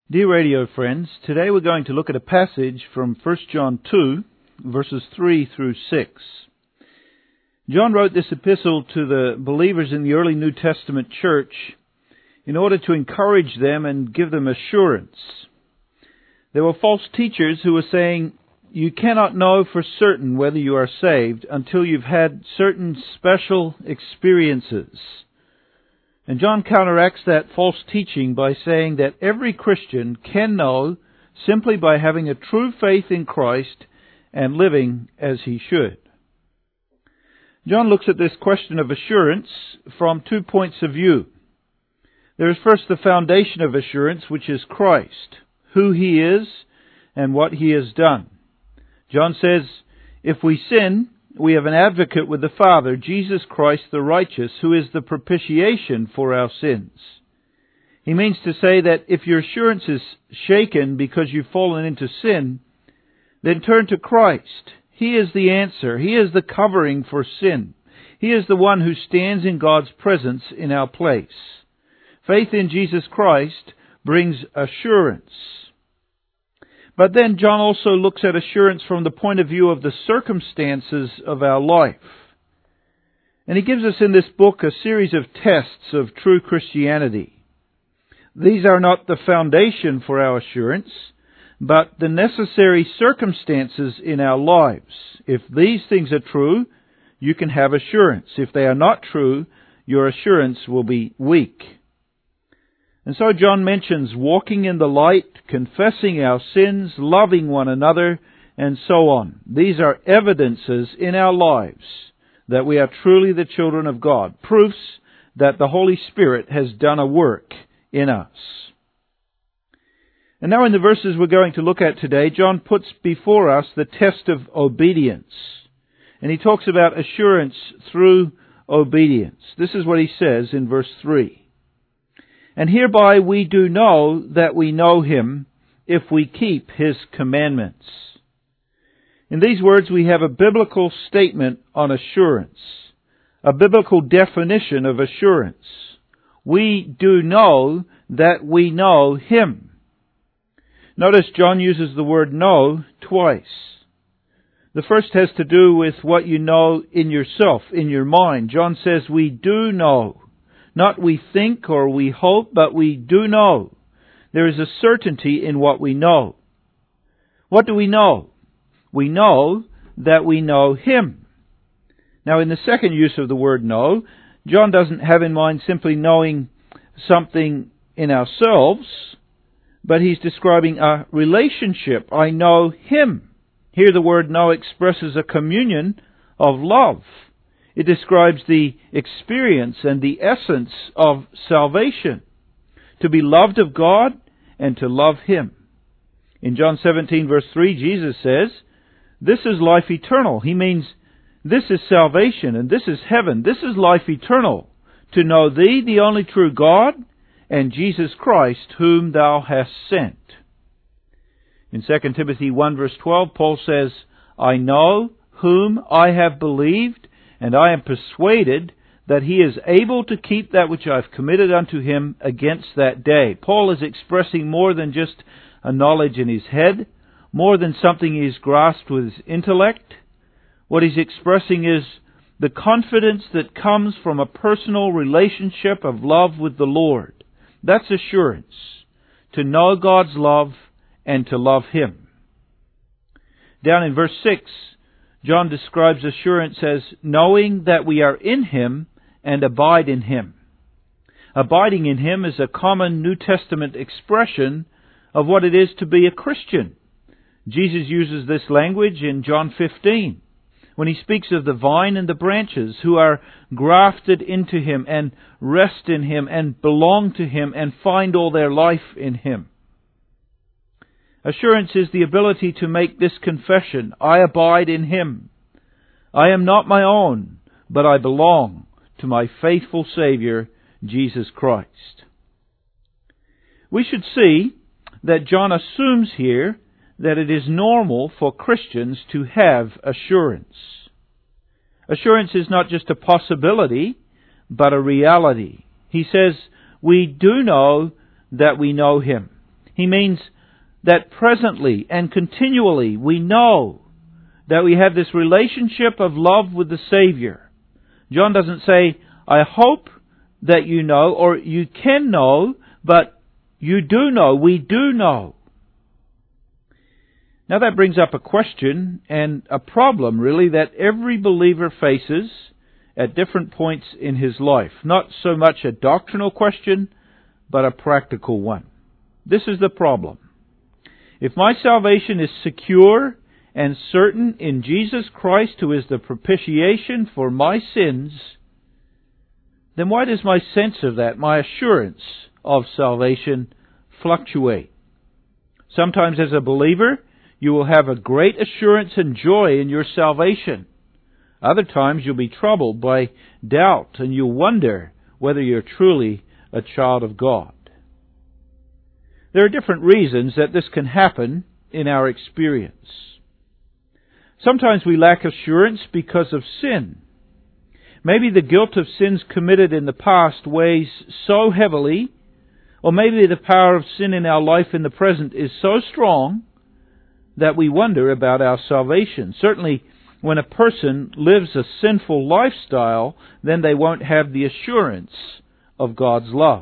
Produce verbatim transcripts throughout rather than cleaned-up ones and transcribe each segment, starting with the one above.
Dear radio friends, today we're going to look at a passage from First John two, verses three through six. John wrote this epistle to the believers in the early New Testament church in order to encourage them and give them assurance. There were false teachers who were saying, you cannot know for certain whether you are saved until you've had certain special experiences. And John counteracts that false teaching by saying that every Christian can know simply by having a true faith in Christ and living as he should. John looks at this question of assurance from two points of view. There is first the foundation of assurance, which is Christ, who He is and what He has done. John says, if we sin, we have an advocate with the Father, Jesus Christ the righteous, who is the propitiation for our sins. He means to say that if your assurance is shaken because you've fallen into sin, then turn to Christ. He is the answer. He is the covering for sin. He is the one who stands in God's presence in our place. Faith in Jesus Christ brings assurance. But then John also looks at assurance from the point of view of the circumstances of our life. And he gives us in this book a series of tests of true Christianity. These are not the foundation for our assurance, but the necessary circumstances in our lives. If these things are true, you can have assurance. If they are not true, your assurance will be weak. And so John mentions walking in the light, confessing our sins, loving one another, and so on. These are evidences in our lives that we are truly the children of God. Proofs that the Holy Spirit has done a work in us. And now in the verses we're going to look at today, John puts before us the test of obedience. And he talks about assurance through obedience. This is what he says in verse three. And hereby we do know that we know Him, if we keep His commandments. In these words we have a biblical statement on assurance, a biblical definition of assurance. We do know that we know Him. Notice John uses the word know twice. The first has to do with what you know in yourself, in your mind. John says we do know. Not we think or we hope, but we do know. There is a certainty in what we know. What do we know? We know that we know Him. Now in the second use of the word know, John doesn't have in mind simply knowing something in ourselves, but he's describing a relationship. I know Him. Here the word know expresses a communion of love. It describes the experience and the essence of salvation. To be loved of God and to love Him. In John seventeen verse three, Jesus says, this is life eternal. He means this is salvation and this is heaven. This is life eternal. To know Thee, the only true God, and Jesus Christ, whom Thou hast sent. In Second Timothy one verse twelve, Paul says, I know whom I have believed, and I am persuaded that He is able to keep that which I have committed unto Him against that day. Paul is expressing more than just a knowledge in his head, more than something he has grasped with his intellect. What he's expressing is the confidence that comes from a personal relationship of love with the Lord. That's assurance. To know God's love and to love Him. Down in verse six, John describes assurance as knowing that we are in Him and abide in Him. Abiding in Him is a common New Testament expression of what it is to be a Christian. Jesus uses this language in John fifteen, when He speaks of the vine and the branches who are grafted into Him and rest in Him and belong to Him and find all their life in Him. Assurance is the ability to make this confession, I abide in Him. I am not my own, but I belong to my faithful Savior, Jesus Christ. We should see that John assumes here that it is normal for Christians to have assurance. Assurance is not just a possibility, but a reality. He says, we do know that we know Him. He means that presently and continually we know that we have this relationship of love with the Savior. John doesn't say, I hope that you know, or you can know, but you do know, we do know. Now that brings up a question and a problem, really, that every believer faces at different points in his life. Not so much a doctrinal question, but a practical one. This is the problem. If my salvation is secure and certain in Jesus Christ, who is the propitiation for my sins, then why does my sense of that, my assurance of salvation, fluctuate? Sometimes as a believer, you will have a great assurance and joy in your salvation. Other times you'll be troubled by doubt and you'll wonder whether you're truly a child of God. There are different reasons that this can happen in our experience. Sometimes we lack assurance because of sin. Maybe the guilt of sins committed in the past weighs so heavily, or maybe the power of sin in our life in the present is so strong that we wonder about our salvation. Certainly, when a person lives a sinful lifestyle, then they won't have the assurance of God's love.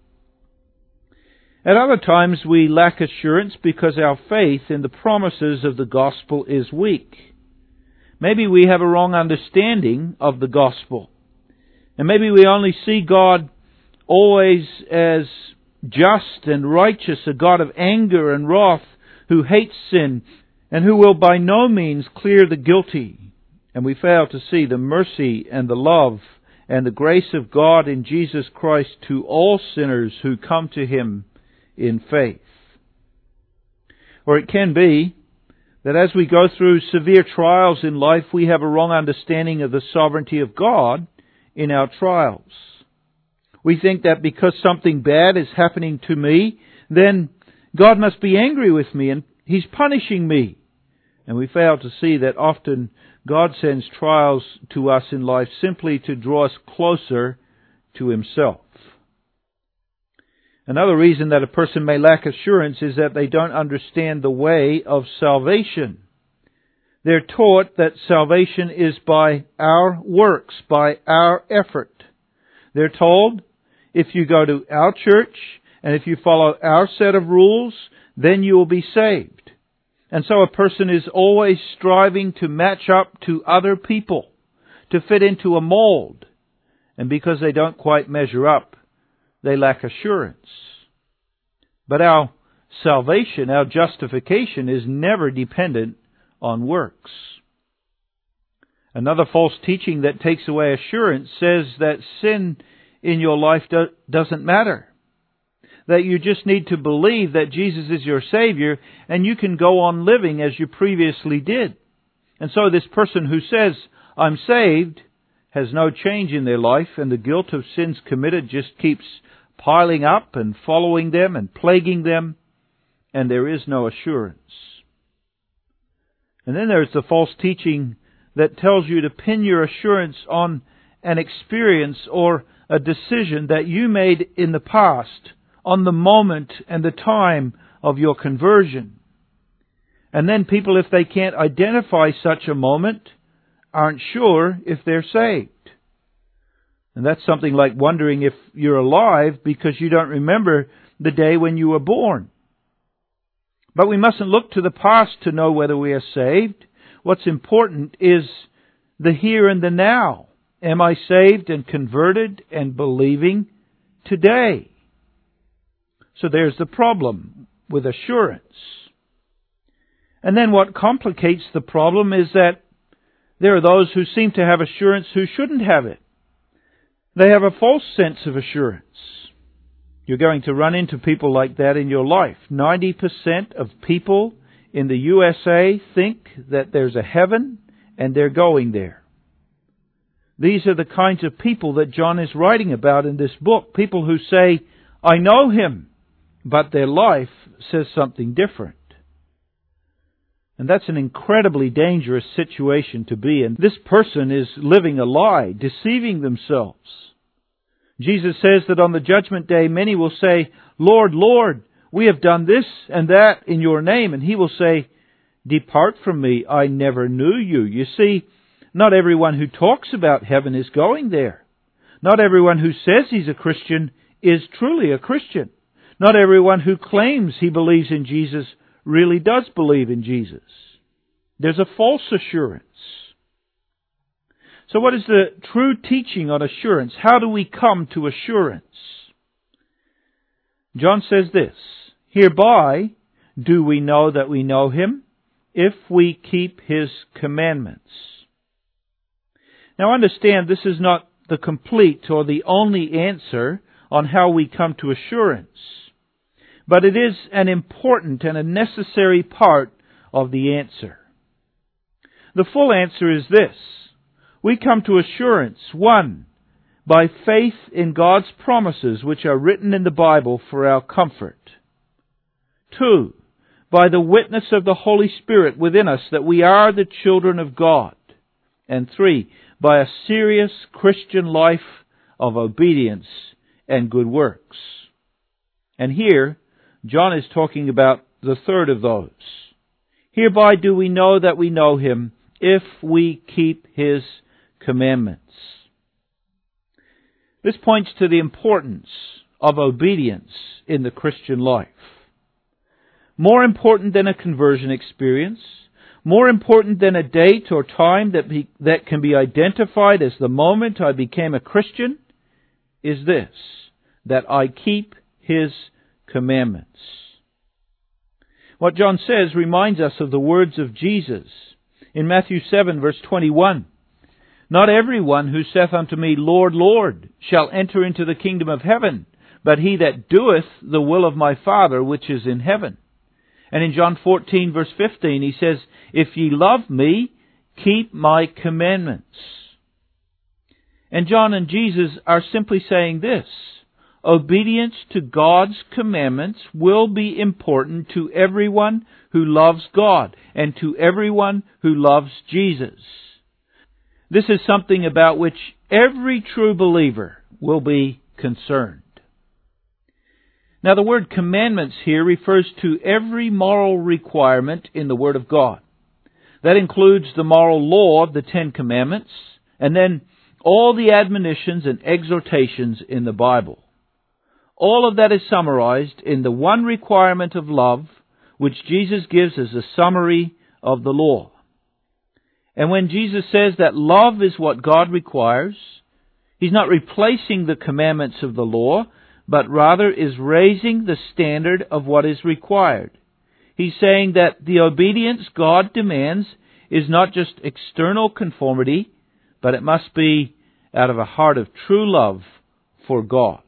At other times, we lack assurance because our faith in the promises of the gospel is weak. Maybe we have a wrong understanding of the gospel. And maybe we only see God always as just and righteous, a God of anger and wrath, who hates sin and who will by no means clear the guilty. And we fail to see the mercy and the love and the grace of God in Jesus Christ to all sinners who come to Him in faith. Or it can be that as we go through severe trials in life, we have a wrong understanding of the sovereignty of God in our trials. We think that because something bad is happening to me, then God must be angry with me and He's punishing me. And we fail to see that often God sends trials to us in life simply to draw us closer to Himself. Another reason that a person may lack assurance is that they don't understand the way of salvation. They're taught that salvation is by our works, by our effort. They're told, if you go to our church and if you follow our set of rules, then you will be saved. And so a person is always striving to match up to other people, to fit into a mold. And because they don't quite measure up, they lack assurance. But our salvation, our justification, is never dependent on works. Another false teaching that takes away assurance says that sin in your life do- doesn't matter. That you just need to believe that Jesus is your Savior and you can go on living as you previously did. And so this person who says, I'm saved, has no change in their life, and the guilt of sins committed just keeps piling up and following them and plaguing them, and there is no assurance. And then there's the false teaching that tells you to pin your assurance on an experience or a decision that you made in the past, on the moment and the time of your conversion. And then people, if they can't identify such a moment, aren't sure if they're saved. And that's something like wondering if you're alive because you don't remember the day when you were born. But we mustn't look to the past to know whether we are saved. What's important is the here and the now. Am I saved and converted and believing today? So there's the problem with assurance. And then what complicates the problem is that there are those who seem to have assurance who shouldn't have it. They have a false sense of assurance. You're going to run into people like that in your life. ninety percent of people in the U S A think that there's a heaven and they're going there. These are the kinds of people that John is writing about in this book. People who say, I know Him, but their life says something different. And that's an incredibly dangerous situation to be in. This person is living a lie, deceiving themselves. Jesus says that on the judgment day, many will say, Lord, Lord, we have done this and that in your name. And he will say, depart from me, I never knew you. You see, not everyone who talks about heaven is going there. Not everyone who says he's a Christian is truly a Christian. Not everyone who claims he believes in Jesus really does believe in Jesus. There's a false assurance. So what is the true teaching on assurance? How do we come to assurance? John says this, hereby do we know that we know Him, if we keep His commandments. Now understand, this is not the complete or the only answer on how we come to assurance, but it is an important and a necessary part of the answer. The full answer is this. We come to assurance, one, by faith in God's promises which are written in the Bible for our comfort. Two, by the witness of the Holy Spirit within us that we are the children of God. And three, by a serious Christian life of obedience and good works. And here, John is talking about the third of those. Hereby do we know that we know Him, if we keep His commandments. This points to the importance of obedience in the Christian life. More important than a conversion experience, more important than a date or time that be, that can be identified as the moment I became a Christian, is this, that I keep His commandments. What John says reminds us of the words of Jesus in Matthew seven, verse twenty-one. Not everyone who saith unto me, Lord, Lord, shall enter into the kingdom of heaven, but he that doeth the will of my Father which is in heaven. And in John fourteen, verse fifteen, He says, if ye love me, keep my commandments. And John and Jesus are simply saying this, obedience to God's commandments will be important to everyone who loves God and to everyone who loves Jesus. This is something about which every true believer will be concerned. Now the word commandments here refers to every moral requirement in the Word of God. That includes the moral law of the Ten Commandments, and then all the admonitions and exhortations in the Bible. All of that is summarized in the one requirement of love, which Jesus gives as a summary of the law. And when Jesus says that love is what God requires, He's not replacing the commandments of the law, but rather is raising the standard of what is required. He's saying that the obedience God demands is not just external conformity, but it must be out of a heart of true love for God.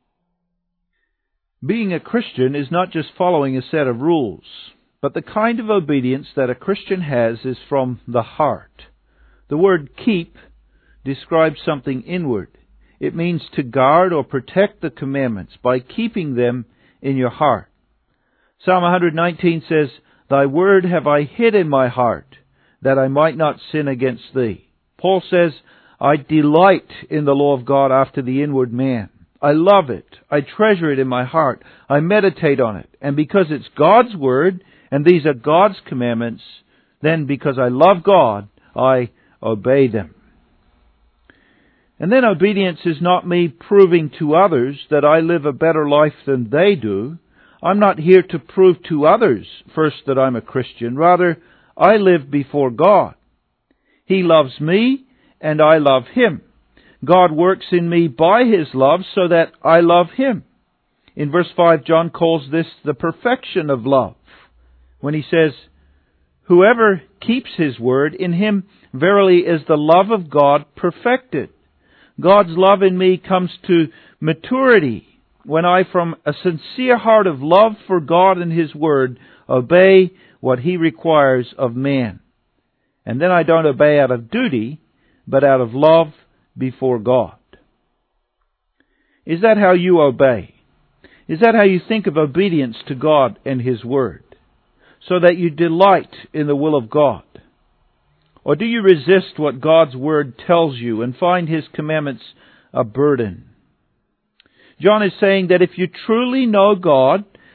Being a Christian is not just following a set of rules, but the kind of obedience that a Christian has is from the heart. The word keep describes something inward. It means to guard or protect the commandments by keeping them in your heart. Psalm one nineteen says, Thy word have I hid in my heart, that I might not sin against Thee. Paul says, I delight in the law of God after the inward man. I love it. I treasure it in my heart. I meditate on it. And because it's God's word, and these are God's commandments, then because I love God, I obey them. And then obedience is not me proving to others that I live a better life than they do. I'm not here to prove to others first that I'm a Christian. Rather, I live before God. He loves me, and I love Him. God works in me by His love so that I love Him. In verse five, John calls this the perfection of love, when he says, Whoever keeps His word, in him verily is the love of God perfected. God's love in me comes to maturity when I, from a sincere heart of love for God and His word, obey what He requires of man. And then I don't obey out of duty, but out of love before God. Is that how you obey? Is that how you think of obedience to God and His word? So that you delight in the will of God? Or do you resist what God's word tells you and find His commandments a burden? John is saying that if you truly know God,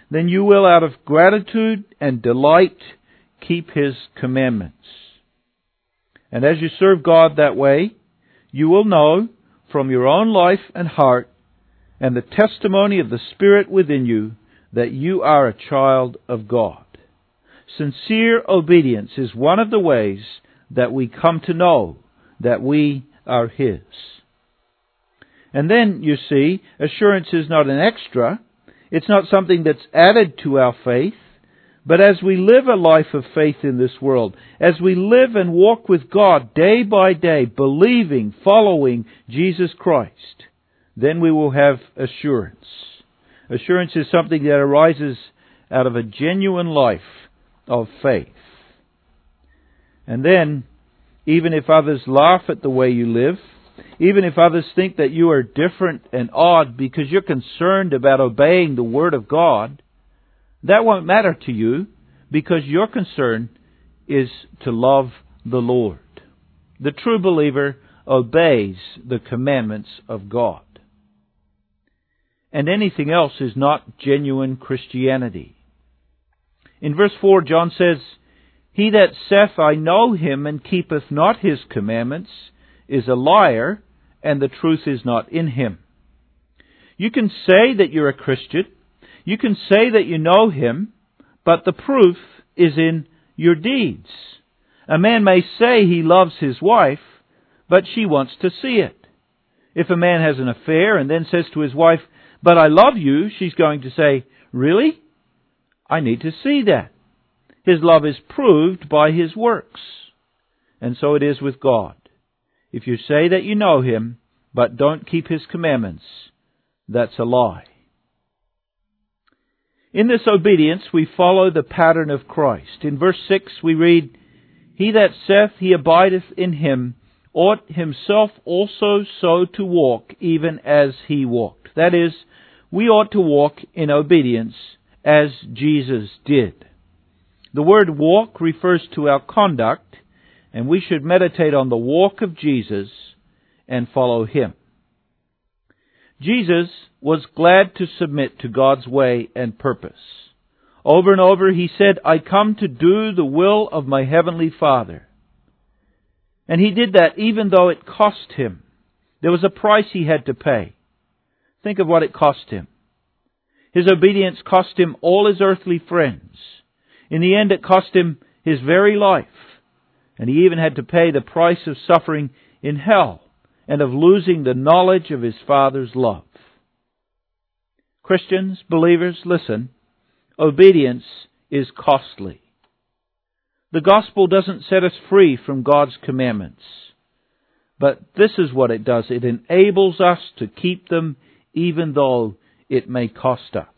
then you will, out of gratitude and delight, keep His commandments. And as you serve God that way, you will know from your own life and heart and the testimony of the Spirit within you that you are a child of God. Sincere obedience is one of the ways that we come to know that we are His. And then, you see, assurance is not an extra. It's not something that's added to our faith. But as we live a life of faith in this world, as we live and walk with God day by day, believing, following Jesus Christ, then we will have assurance. Assurance is something that arises out of a genuine life of faith. And then, even if others laugh at the way you live, even if others think that you are different and odd because you're concerned about obeying the Word of God, that won't matter to you because your concern is to love the Lord. The true believer obeys the commandments of God. And anything else is not genuine Christianity. In verse four, John says, "He that saith, I know him, and keepeth not his commandments, is a liar, and the truth is not in him." You can say that you're a Christian. You can say that you know Him, but the proof is in your deeds. A man may say he loves his wife, but she wants to see it. If a man has an affair and then says to his wife, "But I love you," she's going to say, "Really? I need to see that." His love is proved by his works. And so it is with God. If you say that you know Him, but don't keep His commandments, that's a lie. In this obedience, we follow the pattern of Christ. In verse six, we read, "He that saith he abideth in Him, ought himself also so to walk, even as He walked." That is, we ought to walk in obedience as Jesus did. The word walk refers to our conduct, and we should meditate on the walk of Jesus and follow Him. Jesus was glad to submit to God's way and purpose. Over and over He said, "I come to do the will of my Heavenly Father." And He did that even though it cost Him. There was a price He had to pay. Think of what it cost Him. His obedience cost Him all His earthly friends. In the end, it cost Him His very life. And He even had to pay the price of suffering in hell and of losing the knowledge of His Father's love. Christians, believers, listen. Obedience is costly. The gospel doesn't set us free from God's commandments. But this is what it does. It enables us to keep them even though it may cost us.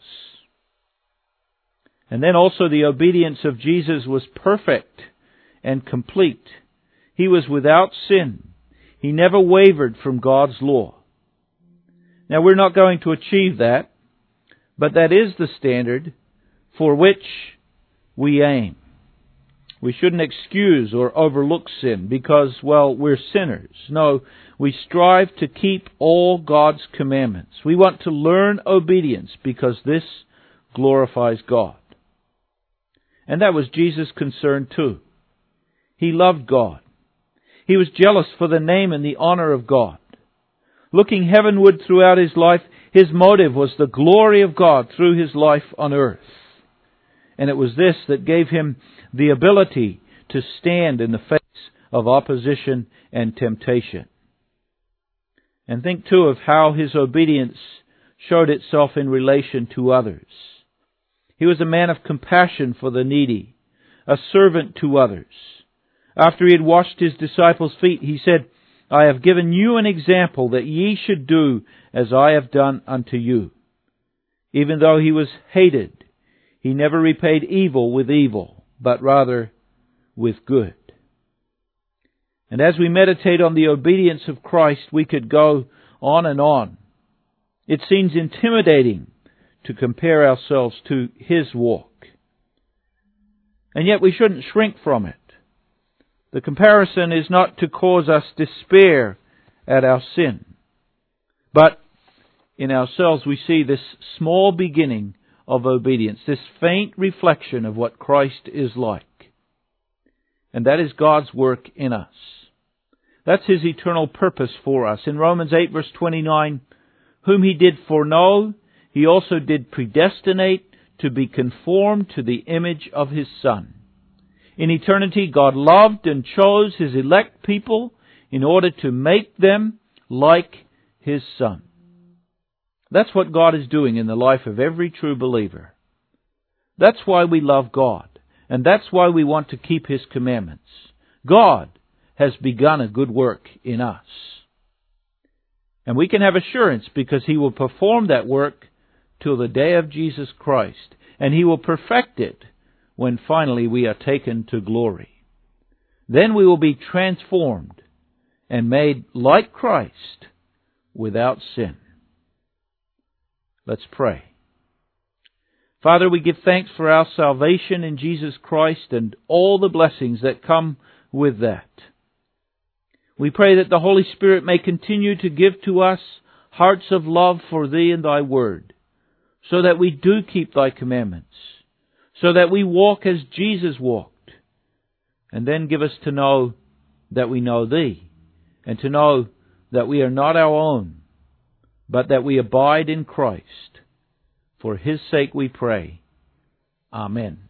And then also the obedience of Jesus was perfect and complete. He was without sin. He never wavered from God's law. Now, we're not going to achieve that, but that is the standard for which we aim. We shouldn't excuse or overlook sin because, well, we're sinners. No, we strive to keep all God's commandments. We want to learn obedience because this glorifies God. And that was Jesus' concern too. He loved God. He was jealous for the name and the honor of God. Looking heavenward throughout His life, His motive was the glory of God through His life on earth. And it was this that gave Him the ability to stand in the face of opposition and temptation. And think too of how His obedience showed itself in relation to others. He was a man of compassion for the needy, a servant to others. After He had washed His disciples' feet, He said, "I have given you an example that ye should do as I have done unto you." Even though He was hated, He never repaid evil with evil, but rather with good. And as we meditate on the obedience of Christ, we could go on and on. It seems intimidating to compare ourselves to His walk. And yet we shouldn't shrink from it. The comparison is not to cause us despair at our sin. But in ourselves we see this small beginning of obedience, this faint reflection of what Christ is like. And that is God's work in us. That's His eternal purpose for us. In Romans eight verse twenty-nine, whom He did foreknow, He also did predestinate to be conformed to the image of His Son. In eternity, God loved and chose His elect people in order to make them like His Son. That's what God is doing in the life of every true believer. That's why we love God, and that's why we want to keep His commandments. God has begun a good work in us. And we can have assurance because He will perform that work till the day of Jesus Christ, and He will perfect it when finally we are taken to glory. Then we will be transformed and made like Christ without sin. Let's pray. Father, we give thanks for our salvation in Jesus Christ and all the blessings that come with that. We pray that the Holy Spirit may continue to give to us hearts of love for Thee and Thy Word, so that we do keep Thy commandments, so that we walk as Jesus walked, and then give us to know that we know Thee, and to know that we are not our own, but that we abide in Christ. For His sake we pray. Amen.